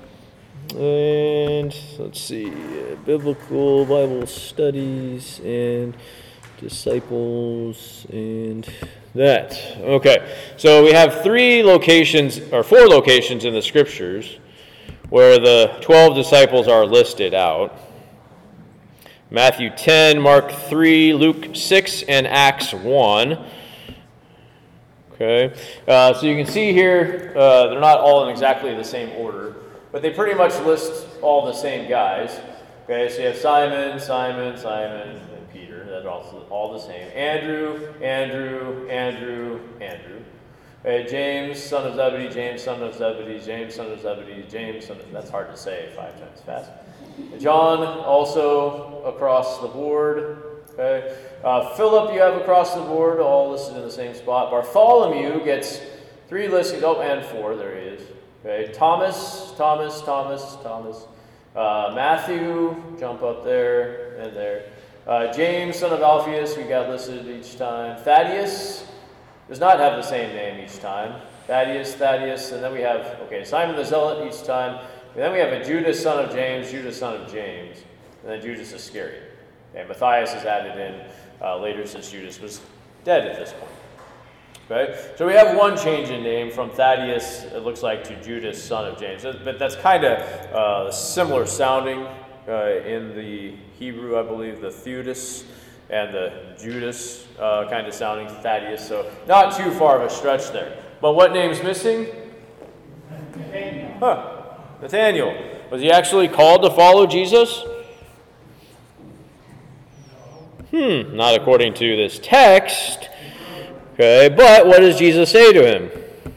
And let's see. Uh, biblical Bible studies and disciples and that. Okay, so we have three locations, or four locations in the scriptures where the twelve disciples are listed out. Matthew ten, Mark three, Luke six, and Acts one. Okay, uh, so you can see here, uh, they're not all in exactly the same order, but they pretty much list all the same guys. Okay, so you have Simon, Simon, Simon, that are also all the same. Andrew, Andrew, Andrew, Andrew. Okay, James, son of Zebedee, James, son of Zebedee, James, son of Zebedee, James, son of... That's hard to say five times fast. John, also across the board. Okay. Uh, Philip, you have across the board, all listed in the same spot. Bartholomew gets three listed. Oh, and four. There he is. Okay. Thomas, Thomas, Thomas, Thomas. Uh, Matthew, jump up there and there. Uh, James, son of Alphaeus, we got listed each time. Thaddeus does not have the same name each time. Thaddeus, Thaddeus, and then we have, okay, Simon the Zealot each time. And then we have a Judas, son of James, Judas, son of James, and then Judas Iscariot. And Matthias is added in uh, later since Judas was dead at this point. Okay, so we have one change in name from Thaddeus, it looks like, to Judas, son of James. But that's kind of uh, similar sounding. Uh, in the Hebrew, I believe, the Theudas and the Judas uh, kind of sounding Thaddeus, so not too far of a stretch there. But what name's missing? Nathaniel. Huh. Nathaniel. Was he actually called to follow Jesus? Hmm, not according to this text. Okay, but what does Jesus say to him?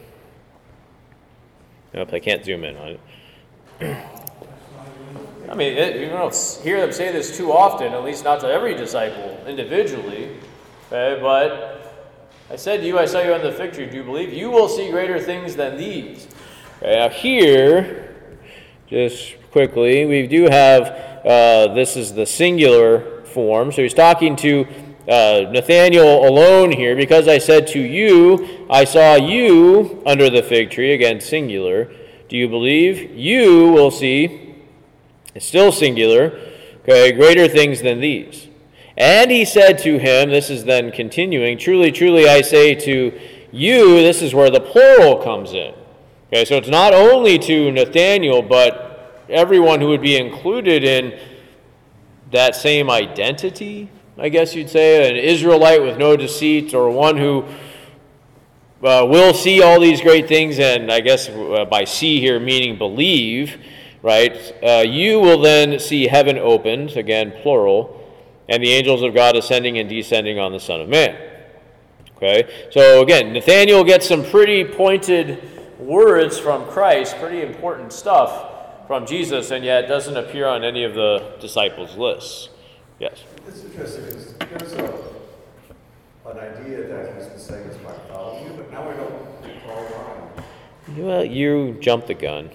Nope, I can't zoom in on it. I mean, it, you don't hear them say this too often, at least not to every disciple individually. Okay, but I said to you, I saw you on the fig tree. Do you believe? You will see greater things than these. Okay, now here, just quickly, we do have, uh, this is the singular form. So he's talking to uh, Nathanael alone here. Because I said to you, I saw you under the fig tree. Again, singular. Do you believe? You will see... It's still singular, okay, greater things than these. And he said to him, this is then continuing, truly, truly, I say to you, this is where the plural comes in. Okay, so it's not only to Nathanael, but everyone who would be included in that same identity, I guess you'd say, an Israelite with no deceit, or one who uh, will see all these great things, and I guess uh, by see here meaning believe, right? Uh, you will then see heaven opened, again, plural, and the angels of God ascending and descending on the Son of Man. Okay? So again, Nathanael gets some pretty pointed words from Christ, pretty important stuff from Jesus, and yet doesn't appear on any of the disciples' lists. Yes? It's interesting because there's a, an idea that he's the same as Bartholomew, but now we don't call him. Well, you jumped the gun.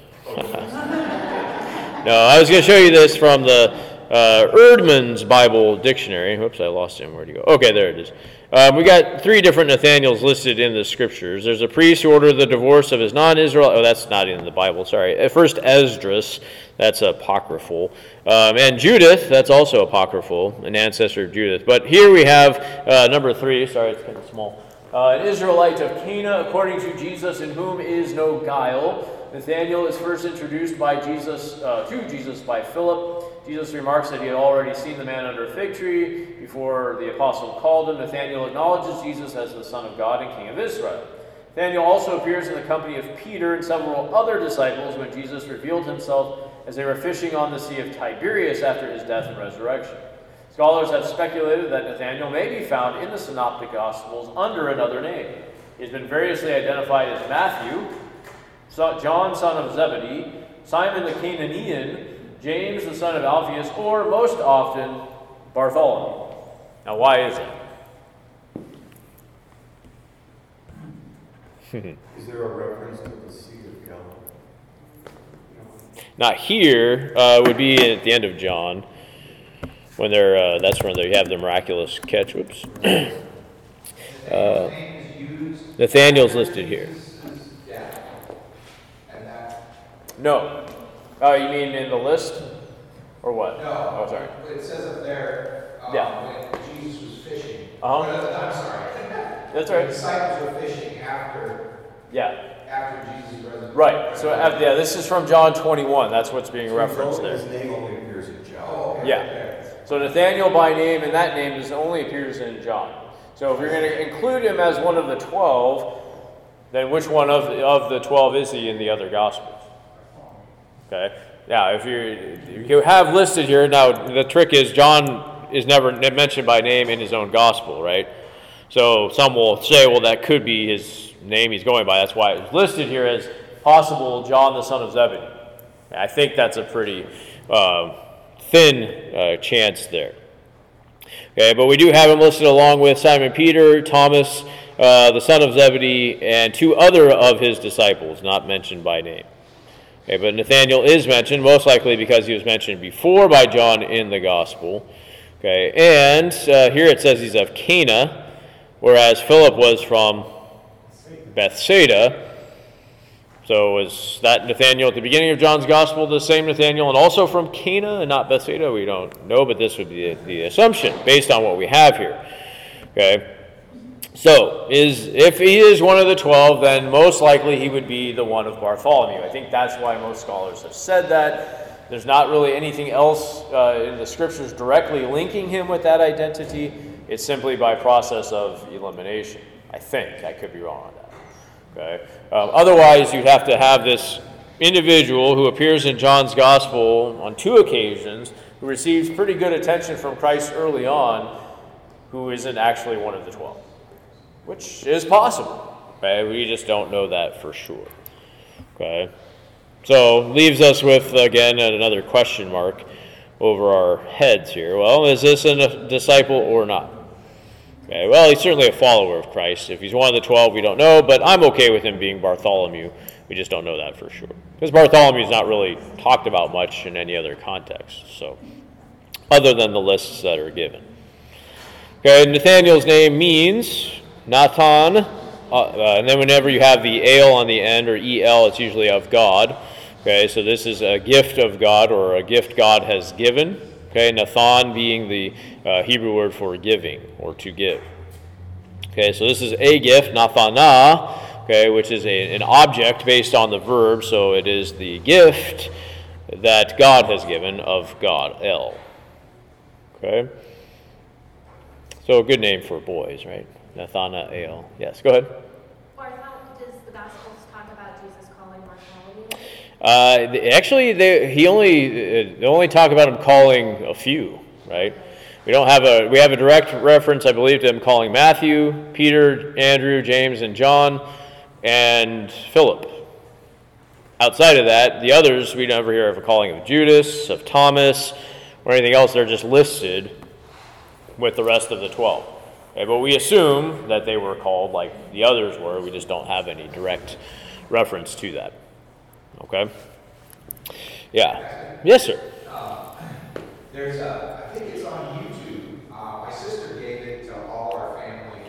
No, I was going to show you this from the uh, Erdman's Bible Dictionary. Whoops, I lost him. Where'd he go? Okay, there it is. Um, we got three different Nathaniels listed in the scriptures. There's a priest who ordered the divorce of his non-Israel. Oh, that's not in the Bible, sorry. At first, Esdras, that's apocryphal. Um, and Judith, that's also apocryphal, an ancestor of Judith. But here we have uh, number three. Sorry, it's kind of small. Uh, an Israelite of Cana, according to Jesus, in whom is no guile. Nathanael is first introduced by Jesus uh, to Jesus by Philip. Jesus remarks that he had already seen the man under a fig tree before the apostle called him. Nathanael acknowledges Jesus as the Son of God and King of Israel. Nathanael also appears in the company of Peter and several other disciples when Jesus revealed himself as they were fishing on the Sea of Tiberias after his death and resurrection. Scholars have speculated that Nathanael may be found in the Synoptic Gospels under another name. He has been variously identified as Matthew, John, son of Zebedee, Simon the Canaanian, James, the son of Alphaeus, or most often, Bartholomew. Now, why is it? Is there a reference to the Sea of Galilee? Not here. Uh, would be at the end of John, when they're. Uh, that's when they have the miraculous catch. Whoops. uh, Nathaniel's listed here. No. Oh, you mean in the list? Or what? No. Oh, sorry. It says up there, um, Yeah. when Jesus was fishing. Uh-huh. Oh, no, I'm sorry. That's The right. disciples were fishing after, Yeah. after Jesus resurrected. Right. So, uh, yeah, this is from John twenty-one. That's what's being referenced there. His name only appears in John. Oh, okay. Yeah. So Nathanael by name, and that name is only appears in John. So if you're going to include him as one of the twelve, then which one of the, of the twelve is he in the other Gospels? Okay. Yeah, if you if you have listed here, now the trick is John is never mentioned by name in his own Gospel, right? So some will say, well, that could be his name he's going by. That's why it's listed here as possible John the son of Zebedee. I think that's a pretty uh, thin uh, chance there. Okay, but we do have him listed along with Simon Peter, Thomas, uh, the son of Zebedee, and two other of his disciples, not mentioned by name. Okay, but Nathanael is mentioned, most likely because he was mentioned before by John in the Gospel. Okay, and uh, here it says he's of Cana, whereas Philip was from Bethsaida. So was that Nathanael at the beginning of John's Gospel the same Nathanael and also from Cana and not Bethsaida? We don't know, but this would be the, the assumption based on what we have here. Okay. So, is if he is one of the twelve, then most likely he would be the one of Bartholomew. I think that's why most scholars have said that. There's not really anything else uh, in the scriptures directly linking him with that identity. It's simply by process of elimination. I think. I could be wrong on that. Okay. Um, otherwise, you'd have to have this individual who appears in John's Gospel on two occasions, who receives pretty good attention from Christ early on, who isn't actually one of the twelve. Which is possible. Okay, we just don't know that for sure. Okay, so leaves us with again another question mark over our heads here. Well, is this a disciple or not? Okay, well, he's certainly a follower of Christ. If he's one of the twelve, we don't know, but I'm okay with him being Bartholomew. We just don't know that for sure, because Bartholomew is not really talked about much in any other context. So, other than the lists that are given. Okay, Nathanael's name means Nathan, uh, uh, and then whenever you have the ale on the end, or el, it's usually of God. Okay, so this is a gift of God, or a gift God has given. Okay, Nathan being the uh, Hebrew word for giving, or to give. Okay, so this is a gift, Nathana, okay, which is a, an object based on the verb, so it is the gift that God has given of God, El. Okay, so a good name for boys, right? Nathanael. Yes, go ahead. Bartholomew, does the Gospels talk about Jesus calling Bartholomew? Uh, actually, they, he only they only talk about him calling a few, right? We don't have a we have a direct reference, I believe, to him calling Matthew, Peter, Andrew, James, and John, and Philip. Outside of that, the others we never hear of a calling of Judas, of Thomas, or anything else. They're just listed with the rest of the twelve. Okay, but we assume that they were called like the others were. We just don't have any direct reference to that. Okay? Yeah. Yes, sir. Uh, there's a, I think it's on YouTube. Uh, my sister gave it to all our family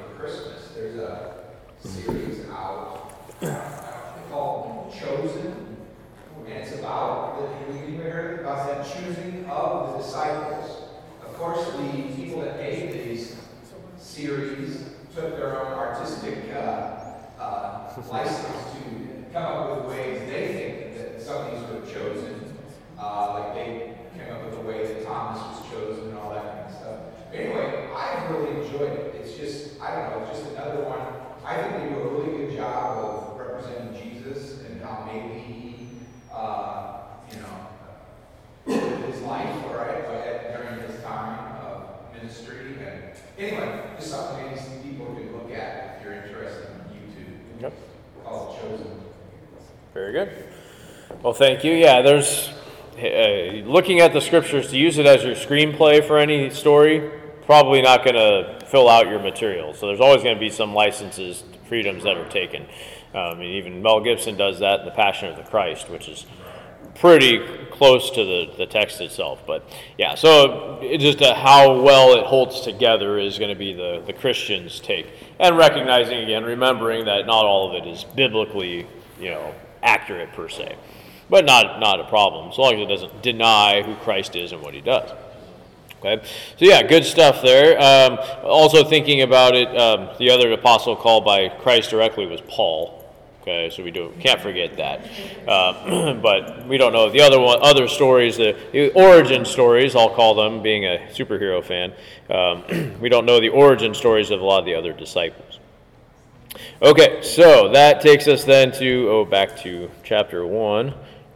series out uh, called Chosen. And it's about, the, you heard about that choosing of the disciples. Of course, the people that made these series took their own artistic uh, uh, license to come up with ways they think that some of these would have chosen. Uh, like they came up with a way that Thomas was chosen and all that kind of stuff. Anyway, I really enjoyed it. It's just, I don't know, it's just another one. I think they do a really good job of representing Jesus and how maybe he, uh, you know, lived his life, all right, but during his time of ministry. And anyway, just something maybe some people could look at if you're interested on YouTube. Yep. Called Chosen. Very good. Well, thank you. Yeah, there's uh, looking at the scriptures to use it as your screenplay for any story, probably not going to fill out your material. So there's always going to be some licenses, freedoms that are taken. Um, and even Mel Gibson does that in The Passion of the Christ, which is pretty close to the, the text itself. But yeah, so it just uh, how well it holds together is going to be the, the Christian's take. And recognizing, again, remembering that not all of it is biblically, you know, accurate per se. But not not a problem, as long as it doesn't deny who Christ is and what he does. Okay, so yeah, good stuff there. Um, also thinking about it, um, the other apostle called by Christ directly was Paul. Okay, so we do can't forget that. Uh, but we don't know the other one, other stories, the, the origin stories. I'll call them, being a superhero fan. Um, we don't know the origin stories of a lot of the other disciples. Okay, so that takes us then to oh back to chapter one.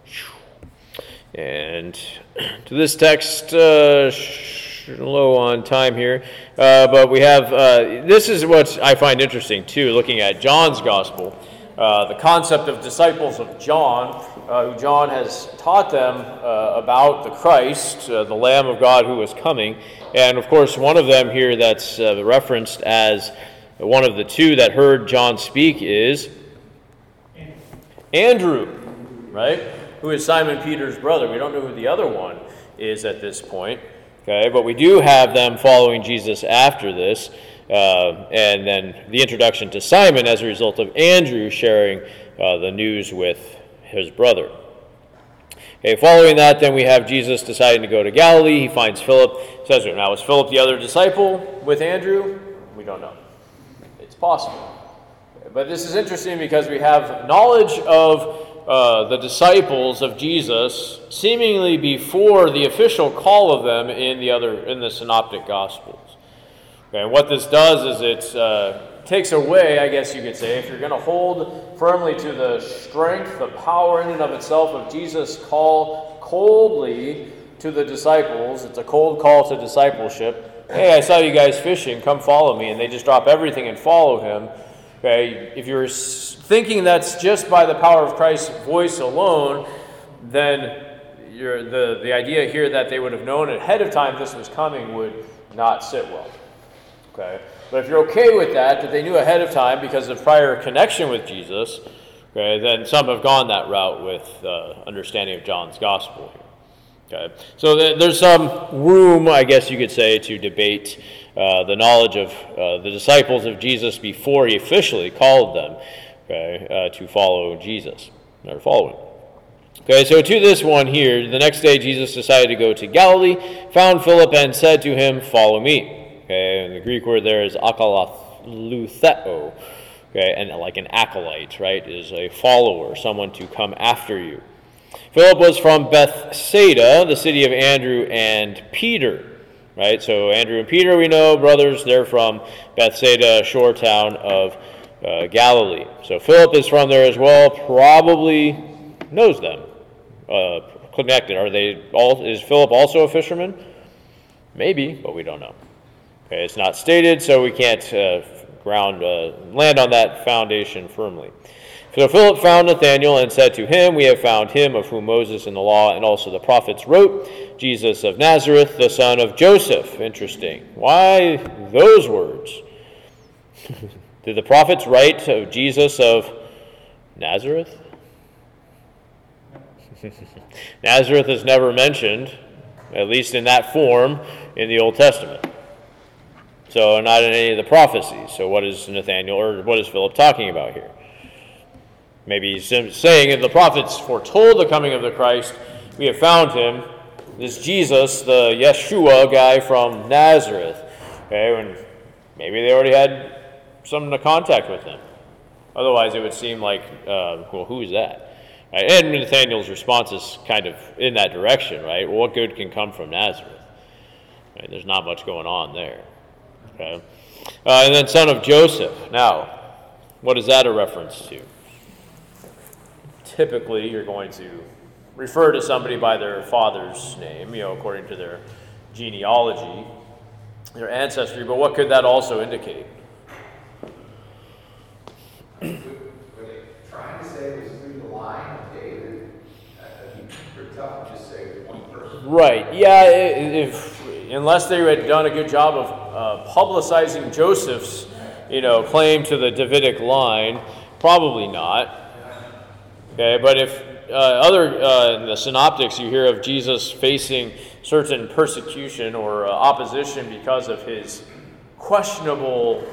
And to this text, uh, low on time here, uh, but we have, uh, this is what I find interesting too, looking at John's gospel, uh, the concept of disciples of John, uh, who John has taught them uh, about the Christ, uh, the Lamb of God who is coming, and of course one of them here that's uh, referenced as one of the two that heard John speak is Andrew, right? Who is Simon Peter's brother. We don't know who the other one is at this point, okay? But we do have them following Jesus after this, uh, and then the introduction to Simon as a result of Andrew sharing uh, the news with his brother. Okay, following that, then we have Jesus deciding to go to Galilee. He finds Philip. Says, now was Philip the other disciple with Andrew? We don't know. It's possible. But this is interesting because we have knowledge of Uh, the disciples of Jesus seemingly before the official call of them in the other in the Synoptic Gospels. Okay, and what this does is it uh, takes away, I guess you could say, if you're going to hold firmly to the strength, the power in and of itself of Jesus' call coldly to the disciples. It's a cold call to discipleship. Hey, I saw you guys fishing, come follow me, and they just drop everything and follow him. Okay, if you're thinking that's just by the power of Christ's voice alone, then you're, the, the idea here that they would have known ahead of time this was coming would not sit well. Okay, but if you're okay with that, that they knew ahead of time because of prior connection with Jesus, okay, then some have gone that route with uh, understanding of John's gospel. Okay, so th- there's some room, I guess you could say, to debate Uh, the knowledge of uh, the disciples of Jesus before he officially called them, okay, uh, to follow Jesus, or follow him. Okay, so to this one here, the next day Jesus decided to go to Galilee, found Philip, and said to him, "Follow me." Okay, and the Greek word there is akalathlutheo, okay, and like an acolyte, right, is a follower, someone to come after you. Philip was from Bethsaida, the city of Andrew and Peter. Right, so Andrew and Peter, we know, brothers, they're from Bethsaida, a shore town of uh, Galilee. So Philip is from there as well, probably knows them, uh, connected. Are they all? Is Philip also a fisherman? Maybe, but we don't know. Okay, it's not stated, so we can't uh, ground uh, land on that foundation firmly. So Philip found Nathanael and said to him, "We have found him of whom Moses in the law and also the prophets wrote, Jesus of Nazareth, the son of Joseph." Interesting. Why those words? Did the prophets write of Jesus of Nazareth? Nazareth is never mentioned, at least in that form, in the Old Testament. So not in any of the prophecies. So what is Nathanael, or what is Philip talking about here? Maybe he's saying that the prophets foretold the coming of the Christ. We have found him, this Jesus, the Yeshua guy from Nazareth. Okay, when maybe they already had some contact with him. Otherwise, it would seem like, uh, well, who is that? Right? And Nathanael's response is kind of in that direction, right? Well, what good can come from Nazareth? Right? There's not much going on there. Okay, uh, and then son of Joseph. Now, what is that a reference to? Typically, you're going to refer to somebody by their father's name, you know, according to their genealogy, their ancestry. But what could that also indicate? What they're trying to say was through the line of David. That'd be pretty tough to just say one person. Right. Yeah. If unless they had done a good job of uh, publicizing Joseph's, you know, claim to the Davidic line, probably not. Okay. But if uh, other uh, in the synoptics, you hear of Jesus facing certain persecution or uh, opposition because of his questionable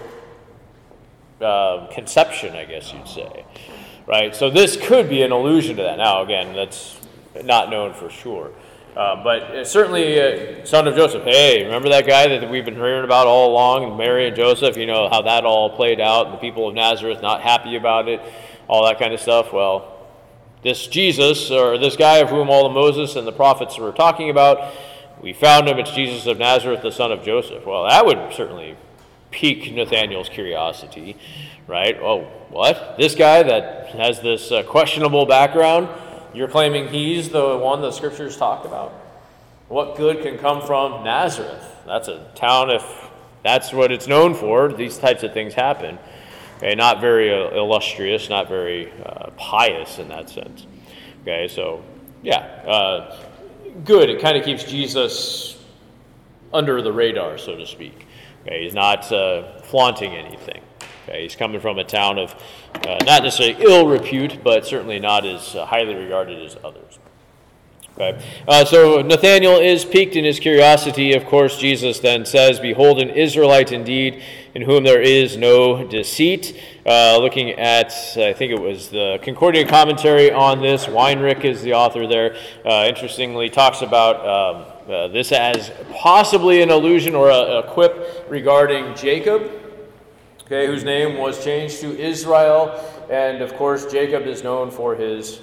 Uh, conception, I guess you'd say, right? So this could be an allusion to that. Now, again, that's not known for sure, uh, but certainly, uh, son of Joseph. Hey, remember that guy that we've been hearing about all along, Mary and Joseph? You know how that all played out, and the people of Nazareth not happy about it, all that kind of stuff. Well, this Jesus, or this guy of whom all the Moses and the prophets were talking about, we found him. It's Jesus of Nazareth, the son of Joseph. Well, that would certainly pique Nathanael's curiosity, right? Oh, what? This guy that has this uh, questionable background, you're claiming he's the one the scriptures talk about? What good can come from Nazareth? That's a town, if that's what it's known for, these types of things happen. Okay, not very uh, illustrious, not very uh, pious in that sense. Okay, so, yeah, uh, good. It kind of keeps Jesus under the radar, so to speak. Okay, he's not uh, flaunting anything. Okay, he's coming from a town of uh, not necessarily ill repute, but certainly not as uh, highly regarded as others. Okay, uh, so Nathanael is piqued in his curiosity. Of course, Jesus then says, "Behold, an Israelite indeed, in whom there is no deceit." Uh, looking at, I think it was the Concordia commentary on this. Weinrich is the author there. Uh, interestingly, talks about um, uh, this as possibly an allusion or a, a quip regarding Jacob, okay, whose name was changed to Israel, and of course, Jacob is known for his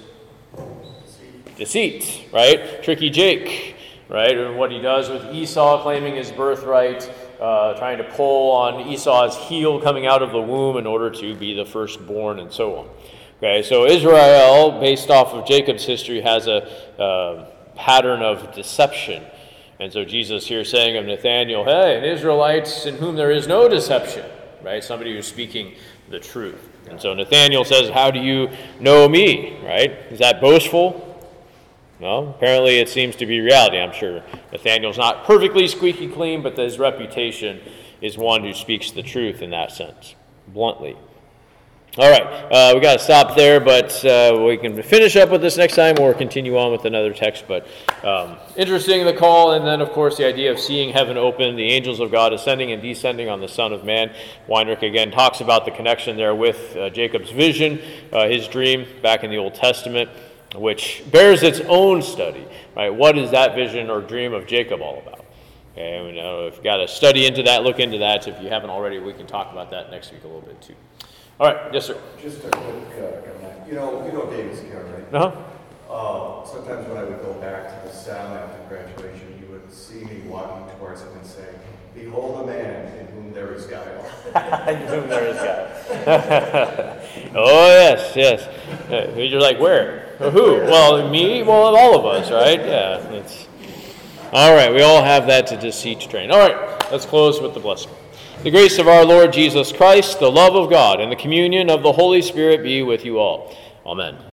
deceit, right? Tricky Jake, right? And what he does with Esau claiming his birthright, uh, trying to pull on Esau's heel coming out of the womb in order to be the firstborn, and so on. Okay, so Israel, based off of Jacob's history, has a uh, pattern of deception. And so Jesus here saying of Nathanael, hey, an Israelite in whom there is no deception, right? Somebody who's speaking the truth. And so Nathanael says, how do you know me, right? Is that boastful? No, apparently it seems to be reality. I'm sure Nathanael's not perfectly squeaky clean, but his reputation is one who speaks the truth in that sense, bluntly. All right, uh, we got to stop there, but uh, we can finish up with this next time or continue on with another text. But um, interesting, the call, and then, of course, the idea of seeing heaven open, the angels of God ascending and descending on the Son of Man. Weinrich, again, talks about the connection there with uh, Jacob's vision, uh, his dream back in the Old Testament, which bears its own study, right? What is that vision or dream of Jacob all about? Okay, we know if you've got to study into that, look into that. If you haven't already, we can talk about that next week a little bit too. All right, yes, sir. Just a quick uh, comment. You know, you know David's care, right? Uh-huh. Uh, sometimes when I would go back to the sound after graduation, you would see me walking towards him and saying, "Behold a man in whom there is guile." In whom there is guile. Oh, yes, yes. Uh, you're like, where? Who? Well, me? Well, all of us, right? Yeah. It's... All right, we all have that to deceit train. All right, let's close with the blessing. The grace of our Lord Jesus Christ, the love of God, and the communion of the Holy Spirit be with you all. Amen.